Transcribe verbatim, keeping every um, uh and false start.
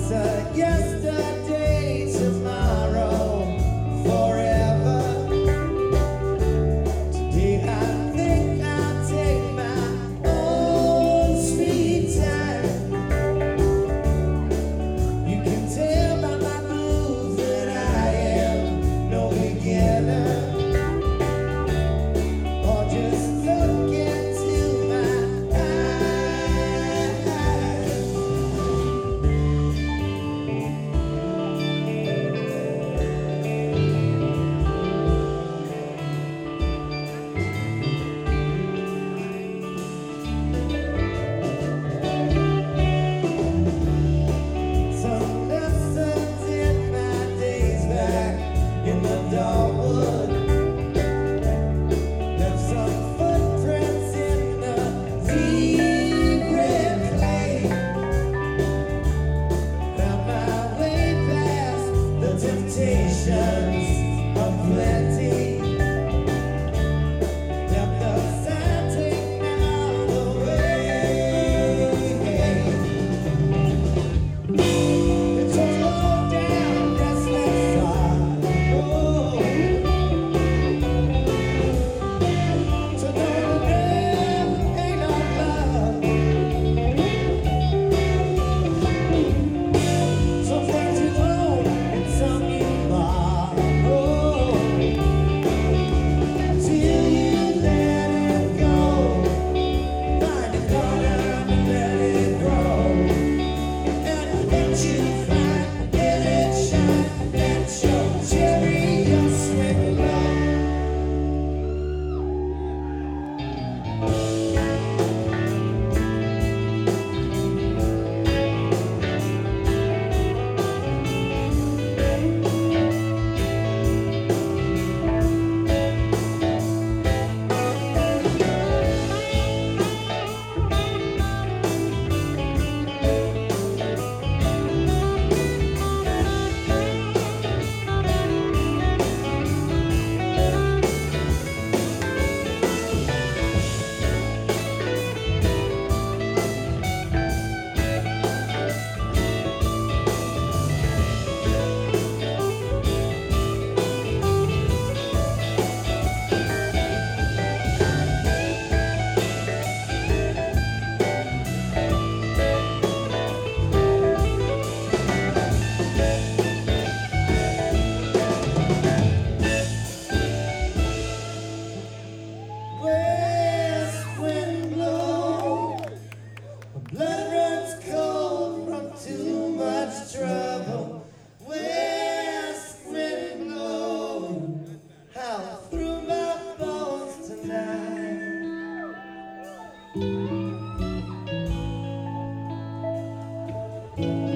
a yesterday, tomorrow, forever. Today I think I'll take my own sweet time. You can tell by my moves that I am no beginner. Or just look into my eyes. Some lessons in my days back in the dogwood. Left some footprints in the deep red clay. Found my way past the temptations of plenty. Left the sign taken out of the way. It's a low down, restless sorrow. So don't love, ain't no love. Some things you own and some you borrow. Till you let it go, find a corner and let it grow. And what you find, let it shine, let your cherry swing low. West wind blow, my blood runs cold from too much trouble. West wind blow, howl through my bones tonight.